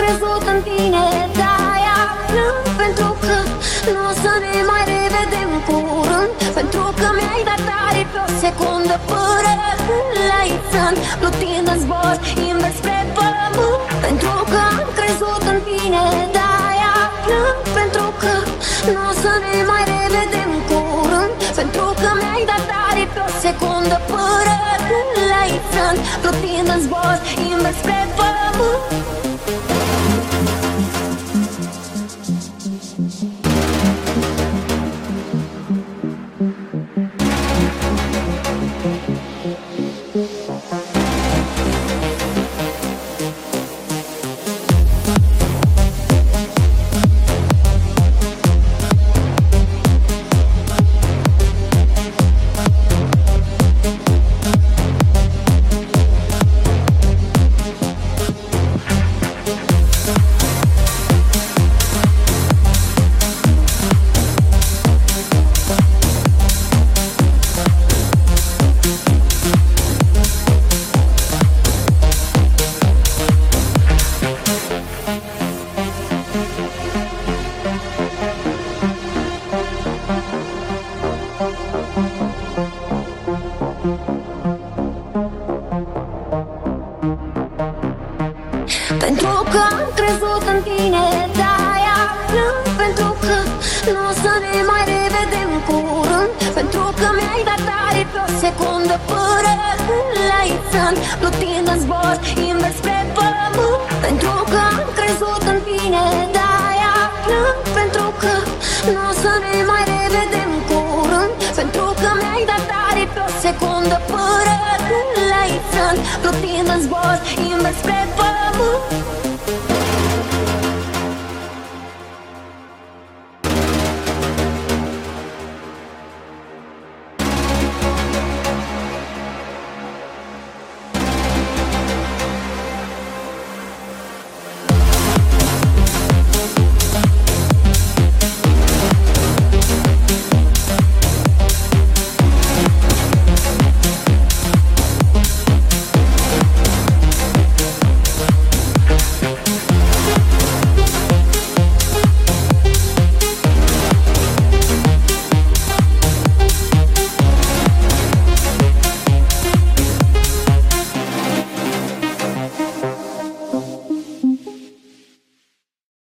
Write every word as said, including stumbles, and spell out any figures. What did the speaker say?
crezut în tine, de-aia plâng, pentru că nu o să ne mai revedem curând, pentru că mi-ai dat tare pe o secundă până la ițan, plutind în zbor invers spre pământ. Pentru că am crezut în tine, de-aia plâng, pentru că nu o să ne mai revedem curând, pentru că mi-ai dat tare pe o secundă până la ițan, plutind în zbor invers spre pământ. Pentru că am crezut în tine, de-aia plâng, pentru că nu o să ne mai revedem curând, pentru că mi-ai dat tare pe o secundă până la ițan, plutind în zbor invers spre pământ. Pentru că am crezut în tine, de-aia plâng, pentru că nu o să ne mai revedem curând, pentru că mi-ai dat tare pe o secundă până la ițan, plutind în zbor invers spre pământ.